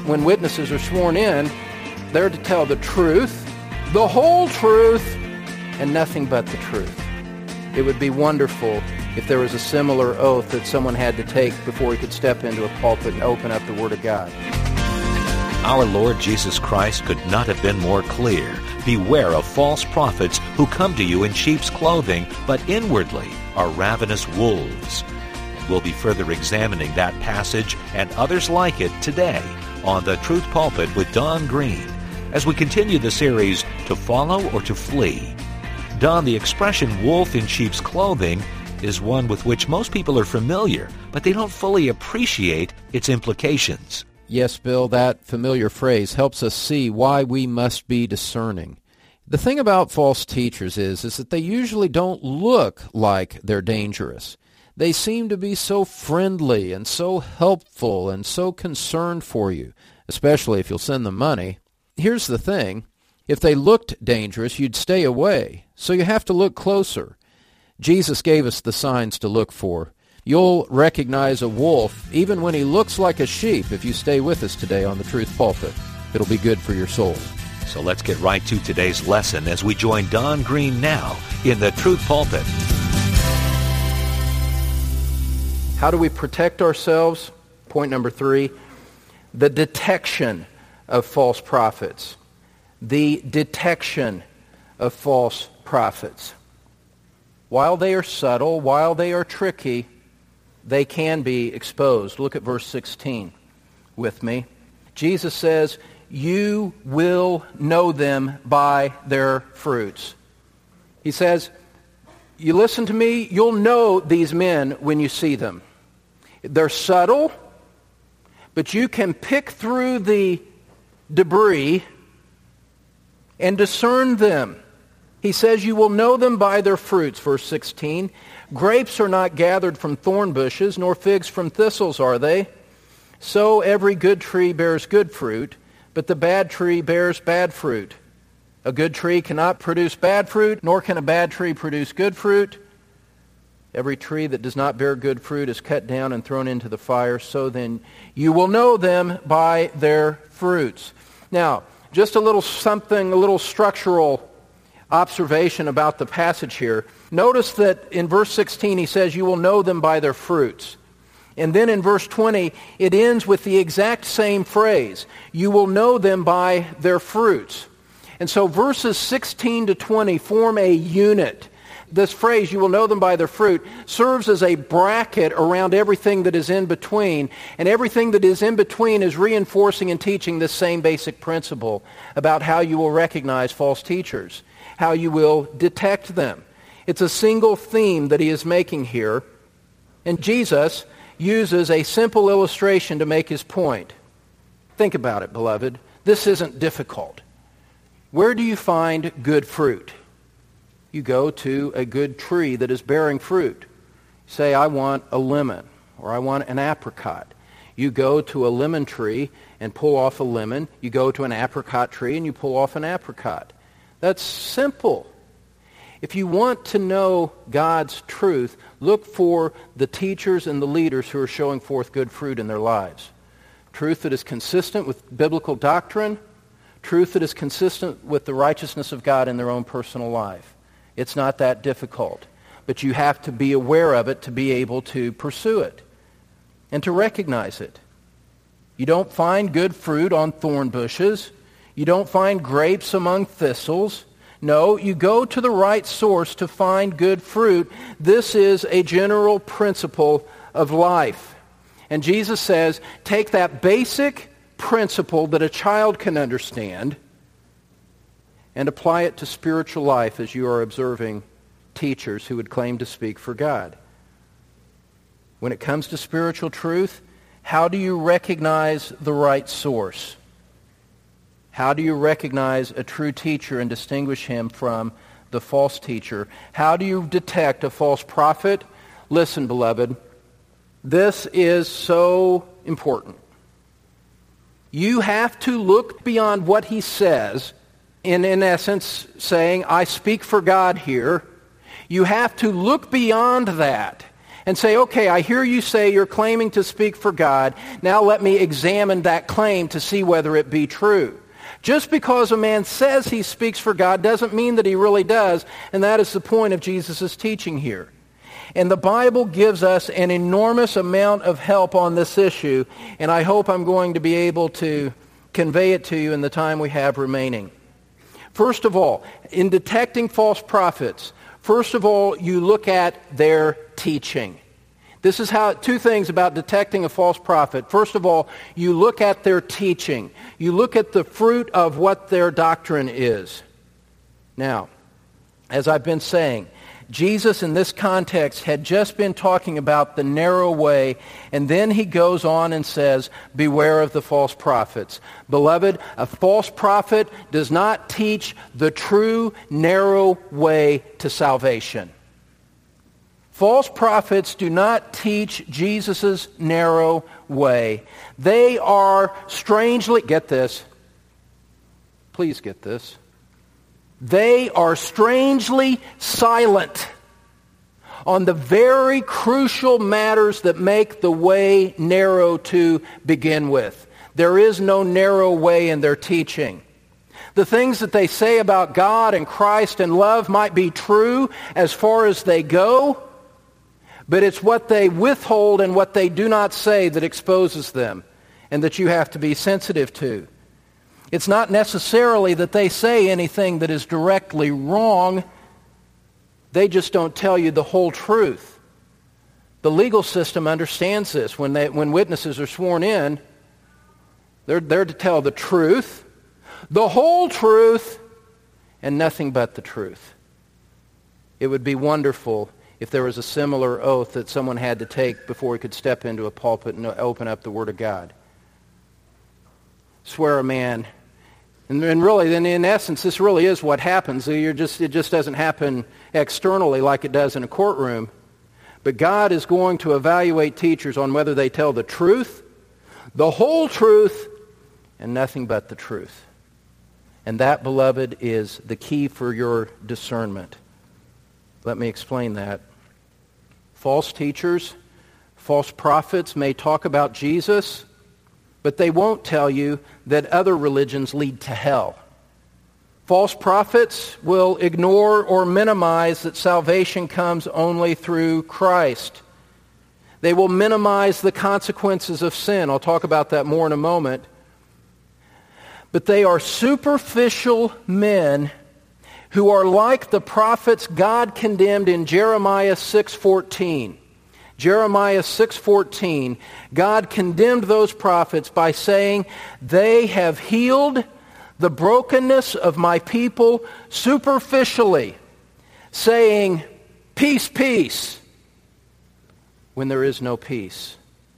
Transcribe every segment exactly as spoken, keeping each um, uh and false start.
when witnesses are sworn in, they're to tell the truth, the whole truth, and nothing but the truth. It would be wonderful if there was a similar oath that someone had to take before he could step into a pulpit and open up the Word of God. Our Lord Jesus Christ could not have been more clear. Beware of false prophets who come to you in sheep's clothing, but inwardly are ravenous wolves. And we'll be further examining that passage and others like it today on The Truth Pulpit with Don Green, as we continue the series, To Follow or to Flee. Don, the expression wolf in sheep's clothing is one with which most people are familiar, but they don't fully appreciate its implications. Yes, Bill, that familiar phrase helps us see why we must be discerning. The thing about false teachers is, is that they usually don't look like they're dangerous. They seem to be so friendly and so helpful and so concerned for you, especially if you'll send them money. Here's the thing. If they looked dangerous, you'd stay away. So you have to look closer. Jesus gave us the signs to look for. You'll recognize a wolf even when he looks like a sheep if you stay with us today on The Truth Pulpit. It'll be good for your soul. So let's get right to today's lesson as we join Don Green now in The Truth Pulpit. How do we protect ourselves? Point number three, the detection of false prophets. The detection of false prophets. While they are subtle, while they are tricky, they can be exposed. Look at verse sixteen with me. Jesus says, you will know them by their fruits. He says, you listen to me, you'll know these men when you see them. They're subtle, but you can pick through the debris and discern them. He says you will know them by their fruits, verse sixteen. Grapes are not gathered from thorn bushes, nor figs from thistles, are they? So every good tree bears good fruit, but the bad tree bears bad fruit. A good tree cannot produce bad fruit, nor can a bad tree produce good fruit. Every tree that does not bear good fruit is cut down and thrown into the fire. So then you will know them by their fruits. Now, just a little something, a little structural observation about the passage here. Notice that in verse sixteen he says, you will know them by their fruits. And then in verse twenty, it ends with the exact same phrase. You will know them by their fruits. And so verses sixteen to twenty form a unit. This phrase, you will know them by their fruit, serves as a bracket around everything that is in between. And everything that is in between is reinforcing and teaching this same basic principle about how you will recognize false teachers, how you will detect them. It's a single theme that he is making here. And Jesus uses a simple illustration to make his point. Think about it, beloved. This isn't difficult. Where do you find good fruit? You go to a good tree that is bearing fruit. Say, I want a lemon, or I want an apricot. You go to a lemon tree and pull off a lemon. You go to an apricot tree and you pull off an apricot. That's simple. If you want to know God's truth, look for the teachers and the leaders who are showing forth good fruit in their lives. Truth that is consistent with biblical doctrine, truth that is consistent with the righteousness of God in their own personal life. It's not that difficult, but you have to be aware of it to be able to pursue it and to recognize it. You don't find good fruit on thorn bushes. You don't find grapes among thistles. No, you go to the right source to find good fruit. This is a general principle of life. And Jesus says, take that basic principle that a child can understand and apply it to spiritual life as you are observing teachers who would claim to speak for God. When it comes to spiritual truth, how do you recognize the right source? How do you recognize a true teacher and distinguish him from the false teacher? How do you detect a false prophet? Listen, beloved, this is so important. You have to look beyond what he says, in, in essence saying, I speak for God here. You have to look beyond that and say, okay, I hear you say you're claiming to speak for God. Now let me examine that claim to see whether it be true. Just because a man says he speaks for God doesn't mean that he really does, and that is the point of Jesus' teaching here. And the Bible gives us an enormous amount of help on this issue, and I hope I'm going to be able to convey it to you in the time we have remaining. First of all, in detecting false prophets, first of all, you look at their teaching. This is how, two things about detecting a false prophet. First of all, you look at their teaching. You look at the fruit of what their doctrine is. Now, as I've been saying, Jesus in this context had just been talking about the narrow way, and then he goes on and says, beware of the false prophets. Beloved, a false prophet does not teach the true narrow way to salvation. False prophets do not teach Jesus' narrow way. They are strangely, get this, please get this, they are strangely silent on the very crucial matters that make the way narrow to begin with. There is no narrow way in their teaching. The things that they say about God and Christ and love might be true as far as they go, but it's what they withhold and what they do not say that exposes them and that you have to be sensitive to. It's not necessarily that they say anything that is directly wrong. They just don't tell you the whole truth. The legal system understands this. When they, when witnesses are sworn in, they're there to tell the truth, the whole truth, and nothing but the truth. It would be wonderful if there was a similar oath that someone had to take before he could step into a pulpit and open up the Word of God. Swear a man. And, and really, then in essence, this really is what happens. You're just, it just doesn't happen externally like it does in a courtroom. But God is going to evaluate teachers on whether they tell the truth, the whole truth, and nothing but the truth. And that, beloved, is the key for your discernment. Let me explain that. False teachers, false prophets may talk about Jesus, but they won't tell you that other religions lead to hell. False prophets will ignore or minimize that salvation comes only through Christ. They will minimize the consequences of sin. I'll talk about that more in a moment. But they are superficial men who are like the prophets God condemned in Jeremiah six fourteen. Jeremiah six fourteen, God condemned those prophets by saying, they have healed the brokenness of my people superficially, saying, peace, peace, when there is no peace.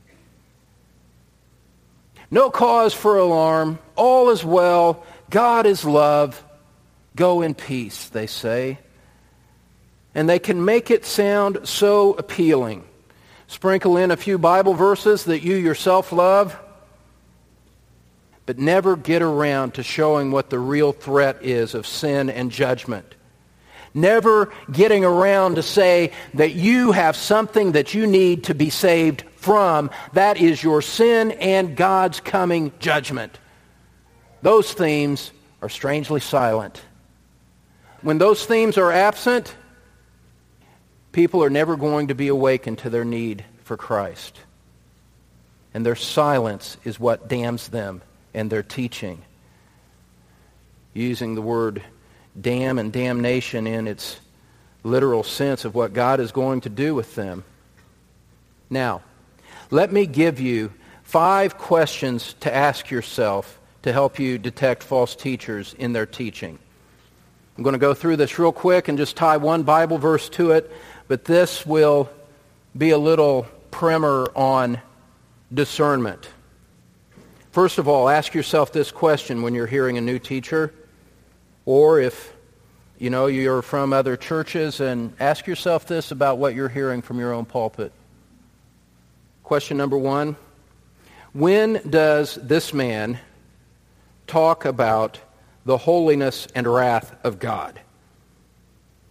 No cause for alarm, all is well, God is love, go in peace, they say. And they can make it sound so appealing. Sprinkle in a few Bible verses that you yourself love, but never get around to showing what the real threat is of sin and judgment. Never getting around to say that you have something that you need to be saved from. That is your sin and God's coming judgment. Those themes are strangely silent. When those themes are absent, people are never going to be awakened to their need for Christ. And their silence is what damns them and their teaching. Using the word damn and damnation in its literal sense of what God is going to do with them. Now, let me give you five questions to ask yourself to help you detect false teachers in their teaching. I'm going to go through this real quick and just tie one Bible verse to it. But this will be a little primer on discernment. First of all, ask yourself this question when you're hearing a new teacher, or if you know you're from other churches, and ask yourself this about what you're hearing from your own pulpit. Question number one, when does this man talk about the holiness and wrath of God?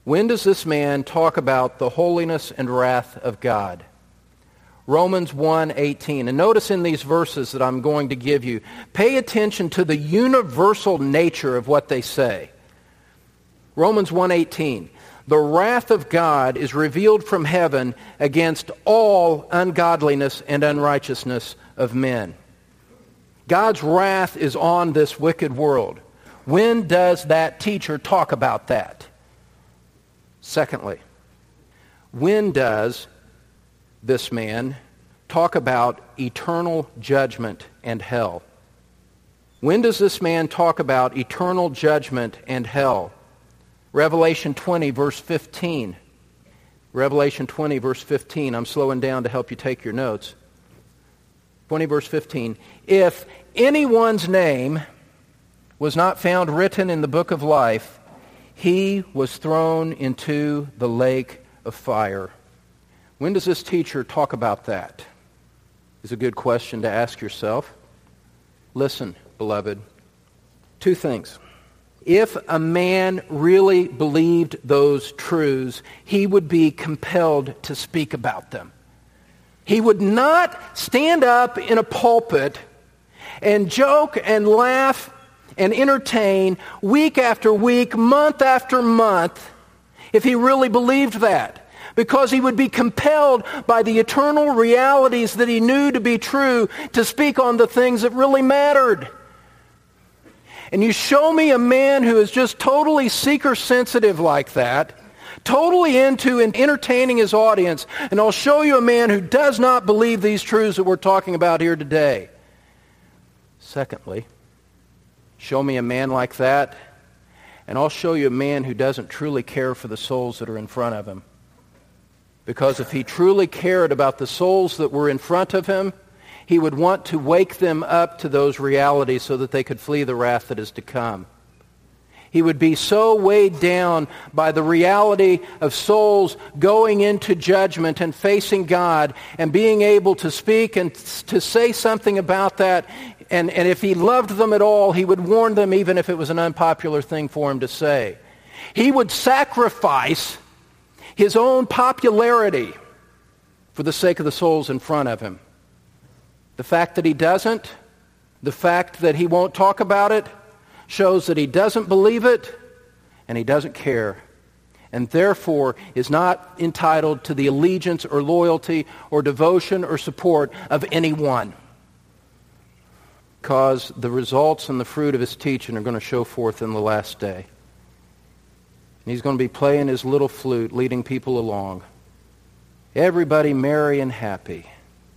When does this man talk about the holiness and wrath of God? Romans one eighteen. And notice in these verses that I'm going to give you, pay attention to the universal nature of what they say. Romans one eighteen. The wrath of God is revealed from heaven against all ungodliness and unrighteousness of men. God's wrath is on this wicked world. When does that teacher talk about that? Secondly, when does this man talk about eternal judgment and hell? When does this man talk about eternal judgment and hell? Revelation twenty, verse fifteen. Revelation twenty, verse fifteen. I'm slowing down to help you take your notes. twenty, verse fifteen. If anyone's name was not found written in the book of life, he was thrown into the lake of fire. When does this teacher talk about that? Is a good question to ask yourself. Listen, beloved, two things. If a man really believed those truths, he would be compelled to speak about them. He would not stand up in a pulpit and joke and laugh and entertain week after week, month after month, if he really believed that. Because he would be compelled by the eternal realities that he knew to be true to speak on the things that really mattered. And you show me a man who is just totally seeker-sensitive like that, totally into and entertaining his audience, and I'll show you a man who does not believe these truths that we're talking about here today. Secondly, show me a man like that, and I'll show you a man who doesn't truly care for the souls that are in front of him. Because if he truly cared about the souls that were in front of him, he would want to wake them up to those realities so that they could flee the wrath that is to come. He would be so weighed down by the reality of souls going into judgment and facing God and being able to speak and to say something about that. And, and if he loved them at all, he would warn them even if it was an unpopular thing for him to say. He would sacrifice his own popularity for the sake of the souls in front of him. The fact that he doesn't, the fact that he won't talk about it, shows that he doesn't believe it and he doesn't care, and therefore is not entitled to the allegiance or loyalty or devotion or support of anyone. Because the results and the fruit of his teaching are going to show forth in the last day. And he's going to be playing his little flute, leading people along. Everybody merry and happy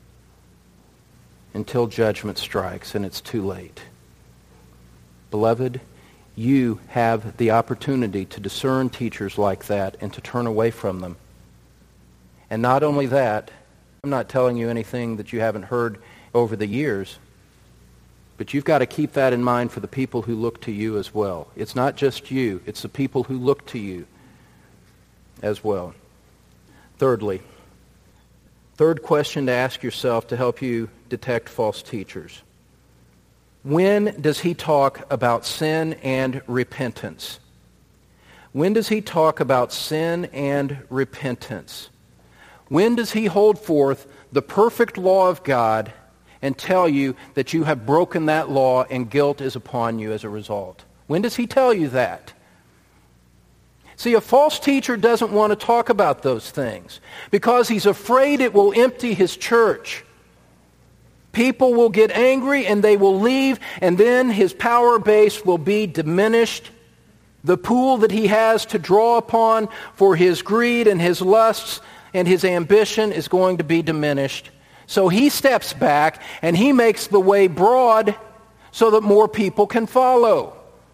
until judgment strikes and it's too late. Beloved, you have the opportunity to discern teachers like that and to turn away from them. And not only that, I'm not telling you anything that you haven't heard over the years, but you've got to keep that in mind for the people who look to you as well. It's not just you, it's the people who look to you as well. Thirdly, third question to ask yourself to help you detect false teachers. When does he talk about sin and repentance? When does he talk about sin and repentance? When does he hold forth the perfect law of God and tell you that you have broken that law and guilt is upon you as a result? When does he tell you that? See, a false teacher doesn't want to talk about those things because he's afraid it will empty his church. People will get angry and they will leave, and then his power base will be diminished. The pool that he has to draw upon for his greed and his lusts and his ambition is going to be diminished. So he steps back and he makes the way broad so that more people can follow.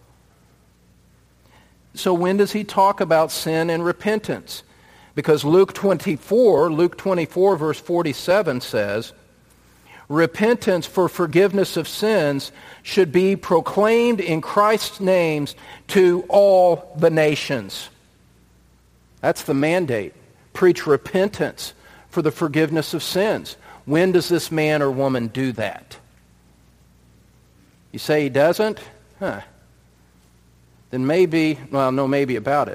So when does he talk about sin and repentance? Because Luke twenty-four, Luke twenty-four verse forty-seven says, repentance for forgiveness of sins should be proclaimed in Christ's name to all the nations. That's the mandate. Preach repentance for the forgiveness of sins. When does this man or woman do that? You say he doesn't? Huh. Then maybe, well, no maybe about it.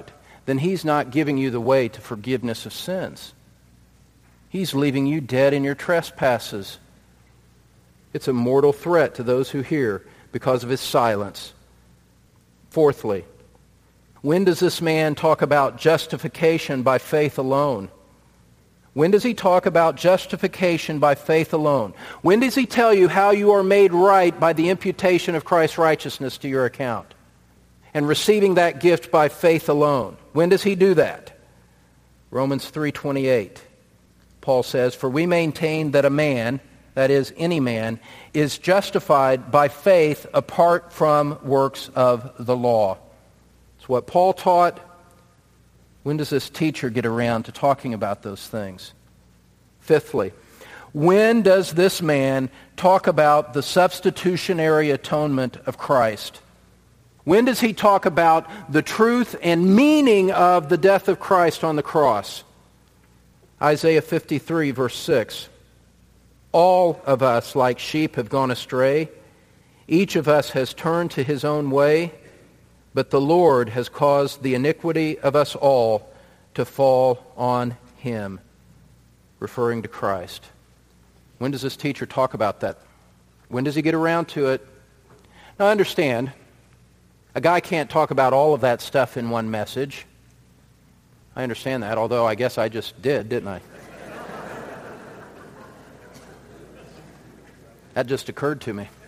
then he's not giving you the way to forgiveness of sins. He's leaving you dead in your trespasses. It's a mortal threat to those who hear because of his silence. Fourthly, when does this man talk about justification by faith alone? When does he talk about justification by faith alone? When does he tell you how you are made right by the imputation of Christ's righteousness to your account and receiving that gift by faith alone? When does he do that? Romans three twenty-eight. Paul says, "For we maintain that a man, that is, any man, is justified by faith apart from works of the law." It's what Paul taught. When does this teacher get around to talking about those things? Fifthly, when does this man talk about the substitutionary atonement of Christ? When does he talk about the truth and meaning of the death of Christ on the cross? Isaiah fifty-three, verse six. "All of us, like sheep, have gone astray. Each of us has turned to his own way, but the Lord has caused the iniquity of us all to fall on him," referring to Christ. When does this teacher talk about that? When does he get around to it? Now understand, a guy can't talk about all of that stuff in one message. I understand that, although I guess I just did, didn't I? That just occurred to me.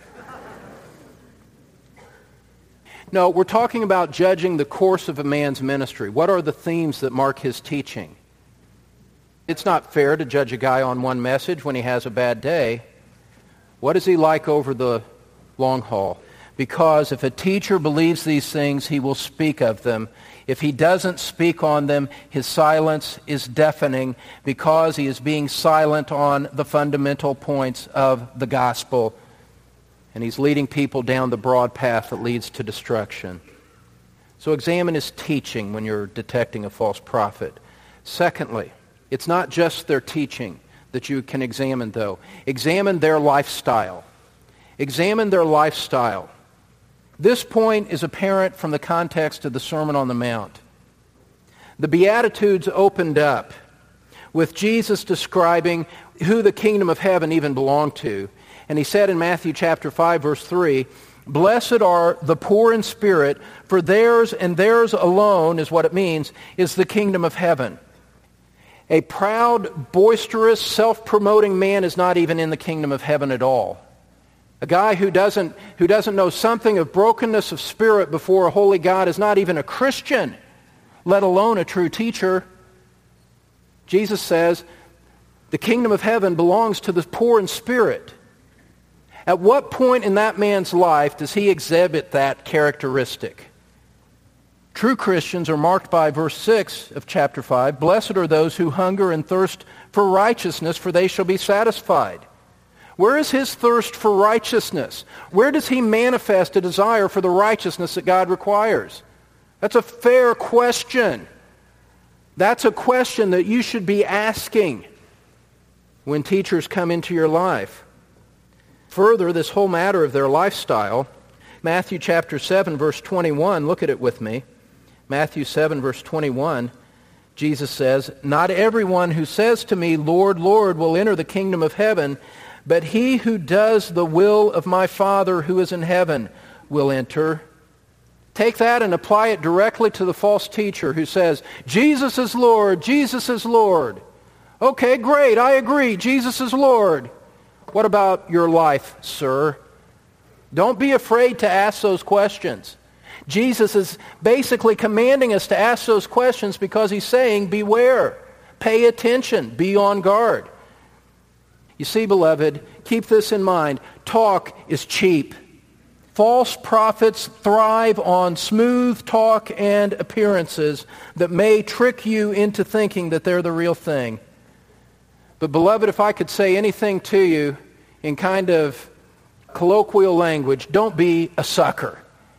No, we're talking about judging the course of a man's ministry. What are the themes that mark his teaching? It's not fair to judge a guy on one message when he has a bad day. What is he like over the long haul? Because if a teacher believes these things, he will speak of them. If he doesn't speak on them, his silence is deafening because he is being silent on the fundamental points of the gospel. And he's leading people down the broad path that leads to destruction. So examine his teaching when you're detecting a false prophet. Secondly, it's not just their teaching that you can examine, though. Examine their lifestyle. Examine their lifestyle. This point is apparent from the context of the Sermon on the Mount. The Beatitudes opened up with Jesus describing who the kingdom of heaven even belonged to. And he said in Matthew chapter five, verse three, "Blessed are the poor in spirit, for theirs and theirs alone," is what it means, "is the kingdom of heaven." A proud, boisterous, self-promoting man is not even in the kingdom of heaven at all. A guy who doesn't, who doesn't know something of brokenness of spirit before a holy God is not even a Christian, let alone a true teacher. Jesus says the kingdom of heaven belongs to the poor in spirit. At what point in that man's life does he exhibit that characteristic? True Christians are marked by verse six of chapter five, "Blessed are those who hunger and thirst for righteousness, for they shall be satisfied." Where is his thirst for righteousness? Where does he manifest a desire for the righteousness that God requires? That's a fair question. That's a question that you should be asking when teachers come into your life. Further, this whole matter of their lifestyle, Matthew chapter seven, verse twenty-one, look at it with me. Matthew seven, verse twenty-one, Jesus says, "Not everyone who says to me, 'Lord, Lord,' will enter the kingdom of heaven, but he who does the will of my Father who is in heaven will enter." Take that and apply it directly to the false teacher who says, "Jesus is Lord, Jesus is Lord." Okay, great, I agree, Jesus is Lord. What about your life, sir? Don't be afraid to ask those questions. Jesus is basically commanding us to ask those questions because he's saying, beware, pay attention, be on guard. You see, beloved, keep this in mind. Talk is cheap. False prophets thrive on smooth talk and appearances that may trick you into thinking that they're the real thing. But beloved, if I could say anything to you in kind of colloquial language, don't be a sucker.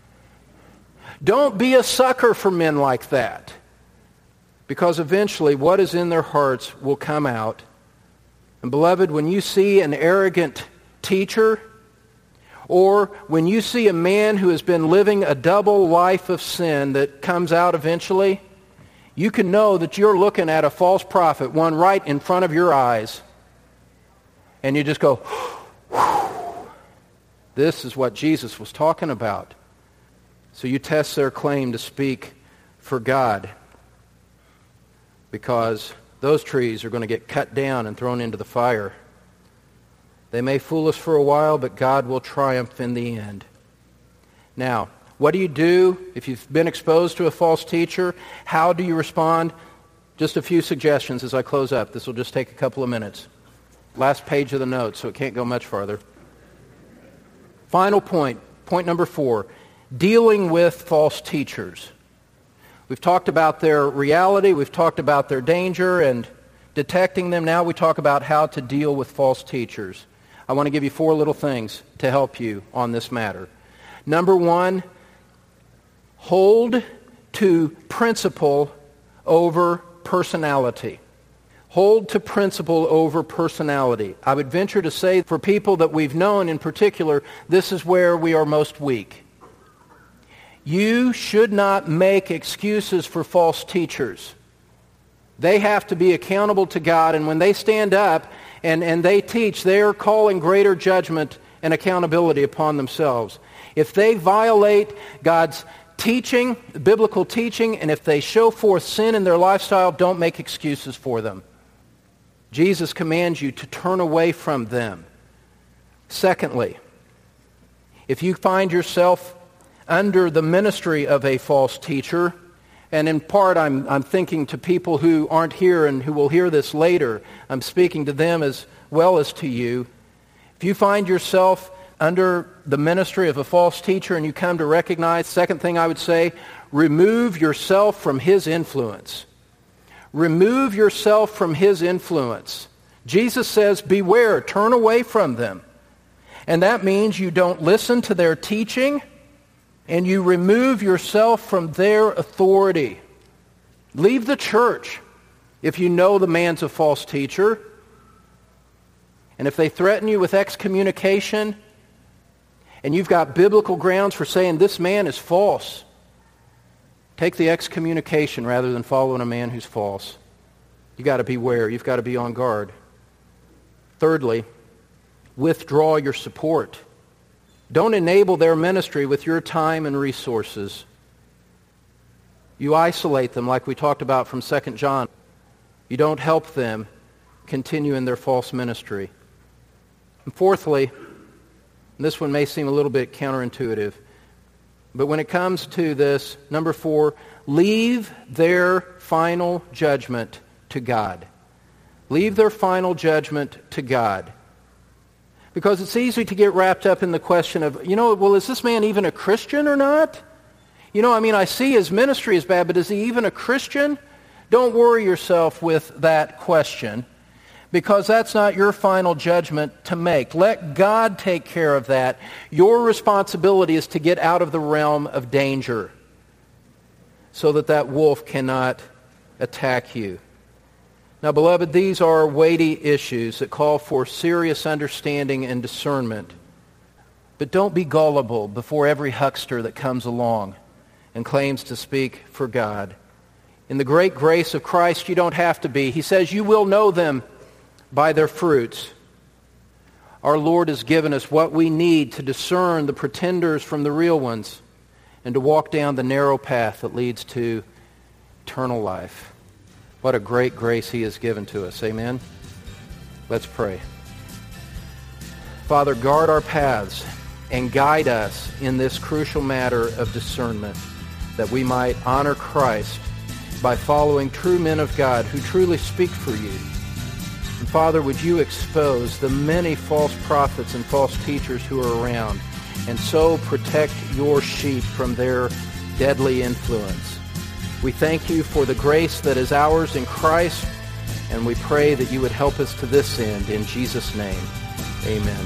Don't be a sucker for men like that. Because eventually what is in their hearts will come out. And beloved, when you see an arrogant teacher, or when you see a man who has been living a double life of sin that comes out eventually, you can know that you're looking at a false prophet, one right in front of your eyes, and you just go, this is what Jesus was talking about. So you test their claim to speak for God, because those trees are going to get cut down and thrown into the fire. They may fool us for a while, but God will triumph in the end. Now, what do you do if you've been exposed to a false teacher? How do you respond? Just a few suggestions as I close up. This will just take a couple of minutes. Last page of the notes, so it can't go much farther. Final point, point number four, dealing with false teachers. We've talked about their reality, we've talked about their danger and detecting them. Now we talk about how to deal with false teachers. I want to give you four little things to help you on this matter. Number one, hold to principle over personality. Hold to principle over personality. I would venture to say for people that we've known in particular, this is where we are most weak. You should not make excuses for false teachers. They have to be accountable to God, and when they stand up and, and they teach, they are calling greater judgment and accountability upon themselves. If they violate God's teaching, biblical teaching, and if they show forth sin in their lifestyle, don't make excuses for them. Jesus commands you to turn away from them. Secondly, if you find yourself under the ministry of a false teacher, and in part I'm, I'm thinking to people who aren't here and who will hear this later, I'm speaking to them as well as to you. If you find yourself under the ministry of a false teacher and you come to recognize, second thing I would say, remove yourself from his influence. Remove yourself from his influence. Jesus says, beware, turn away from them. And that means you don't listen to their teaching and you remove yourself from their authority. Leave the church if you know the man's a false teacher. And if they threaten you with excommunication, and you've got biblical grounds for saying this man is false, take the excommunication rather than following a man who's false. You've got to beware. You've got to be on guard. Thirdly, withdraw your support. Don't enable their ministry with your time and resources. You isolate them like we talked about from Second John. You don't help them continue in their false ministry. And fourthly, and this one may seem a little bit counterintuitive, but when it comes to this, number four, leave their final judgment to God. Leave their final judgment to God. Because it's easy to get wrapped up in the question of, you know, well, is this man even a Christian or not? You know, I mean, I see his ministry is bad, but is he even a Christian? Don't worry yourself with that question, because that's not your final judgment to make. Let God take care of that. Your responsibility is to get out of the realm of danger so that that wolf cannot attack you. Now, beloved, these are weighty issues that call for serious understanding and discernment. But don't be gullible before every huckster that comes along and claims to speak for God. In the great grace of Christ, you don't have to be. He says you will know them by their fruits. Our Lord has given us what we need to discern the pretenders from the real ones and to walk down the narrow path that leads to eternal life. What a great grace he has given to us. Amen? Let's pray. Father, guard our paths and guide us in this crucial matter of discernment, that we might honor Christ by following true men of God who truly speak for you. And Father, would you expose the many false prophets and false teachers who are around, and so protect your sheep from their deadly influence. We thank you for the grace that is ours in Christ, and we pray that you would help us to this end. In Jesus' name, amen.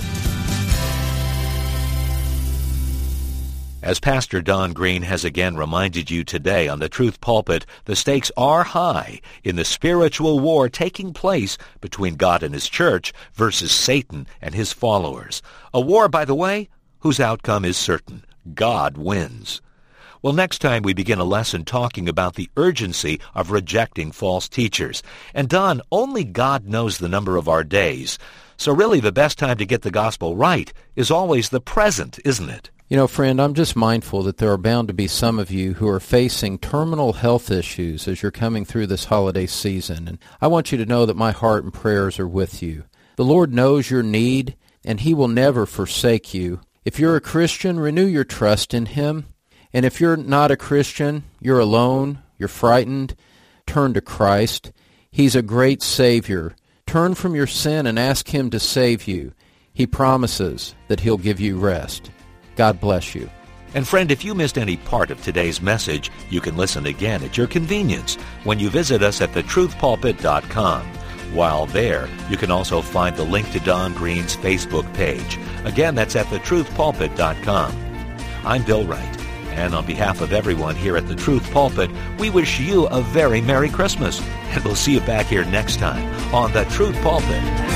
As Pastor Don Green has again reminded you today on the Truth Pulpit, the stakes are high in the spiritual war taking place between God and his church versus Satan and his followers. A war, by the way, whose outcome is certain. God wins. Well, next time we begin a lesson talking about the urgency of rejecting false teachers. And Don, only God knows the number of our days. So really the best time to get the gospel right is always the present, isn't it? You know, friend, I'm just mindful that there are bound to be some of you who are facing terminal health issues as you're coming through this holiday season. And I want you to know that my heart and prayers are with you. The Lord knows your need, and He will never forsake you. If you're a Christian, renew your trust in Him. And if you're not a Christian, you're alone, you're frightened, turn to Christ. He's a great Savior. Turn from your sin and ask Him to save you. He promises that He'll give you rest. God bless you. And friend, if you missed any part of today's message, you can listen again at your convenience when you visit us at the truth pulpit dot com. While there, you can also find the link to Don Green's Facebook page. Again, that's at the truth pulpit dot com. I'm Bill Wright, and on behalf of everyone here at the Truth Pulpit, we wish you a very Merry Christmas, and we'll see you back here next time on the Truth Pulpit.